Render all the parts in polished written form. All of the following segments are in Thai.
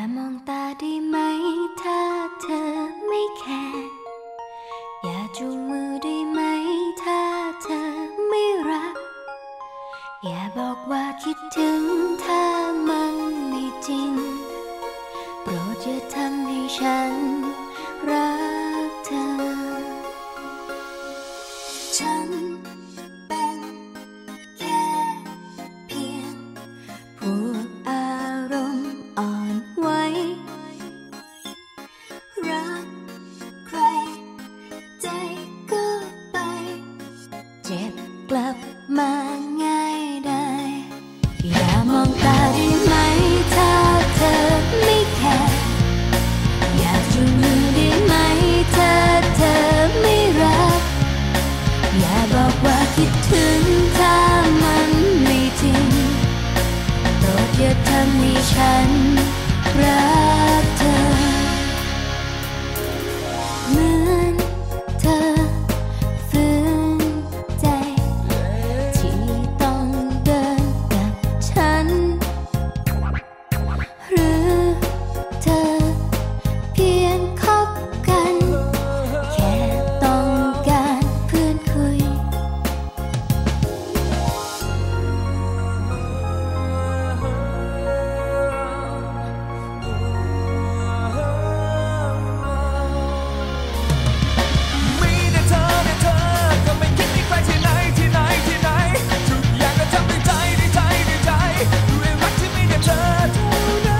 ามองตาได้ไหมถ้าเธอไม่แคร์อย่าจูงมือได้ไหมถ้าเธอไม่รักอย่าบอกว่าคิดถึงถ้ามันไม่จริงโปรดอย่าทำให้ฉันรักเธอฉันเป็นแค่เพียงพวกอารมณ์อ่อนไหวรักใครใจก็ไปเจ็บกลับมาง่ายได้อย่ามองตาได้ไหมถ้าเธอไม่แคร์อย่าจูงมือได้ไหมถ้าเธอไม่รักอย่าบอกว่าคิดถึงถ้ามันไม่จริงโปรดอย่าทำให้ฉันรักเธอเหมือนเธอฝืนใจที่ต้องเดินกับฉันหรือเธอเพียงคบกันแค่ต้องการเพื่อนคุยมีแต่เธอก็ไม่คิดมีใครที่ไหนที่ไหนที่ไหนทุกอย่างก็ทำด้วยใจด้วยใจด้วยใจด้วยรักที่มีแต่เธอเท่านั้น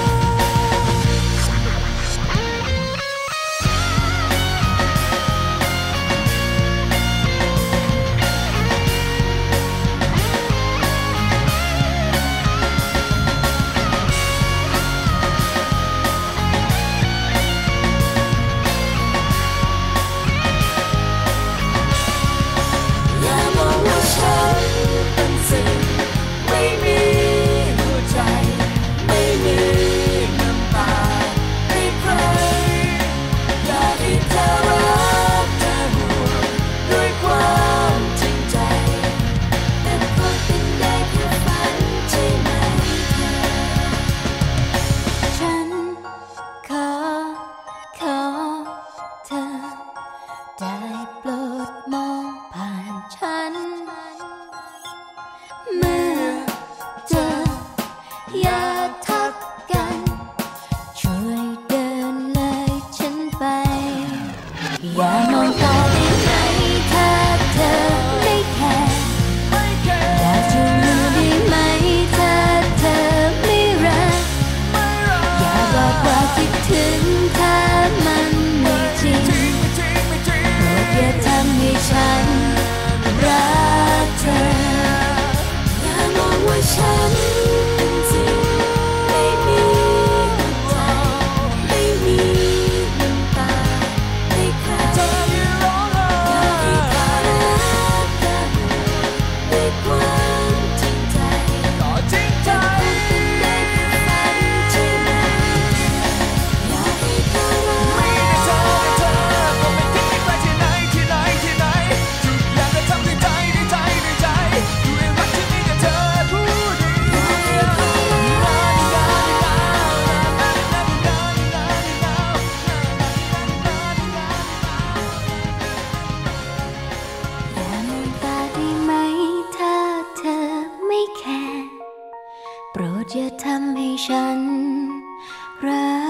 อย่ามองว่าฉันเป็นสิ่งไม่มีหัวใจไม่มีน้ำตาให้ใครอยากให้เธอรักเธอห่วงด้วยความจริงใจแต่ก็เป็นได้แค่ฝันใช่ไหมฉันขอเธอได้โปรดมองผ่านฉันเมื่อเจออย่าทักกันช่วยเดินเลยฉันไปอย่ามองตาได้ไหมถ้าเธอไม่แคร์อย่าจูงมือได้ไหมถ้าเธอไม่รักอย่าบอกว่าคิดถึงถ้ามันไม่จริงโปรดอย่าทำให้ฉันรักเธออย่ามองว่าฉันเป็นสิ่งไม่มีหัวใจไม่มีน้ำตาให้ใครอยากให้เธอรักเธอด้วยความจริงใจก็จริงใจเป็นได้แค่ฝันใช่ไหมอยากให้เธอรักมีแต่เธอก็ไม่คิดมีใครที่ไหนที่ไหนที่ไหนทุกอย่างก็ทำด้วยใจด้วยใจด้วยใจด้วยรักที่มีแต่เธอผู้เดียวอย่ามองตาได้ไหมถ้าเธอไม่แคร์โปรดอย่าทำให้ฉันรัก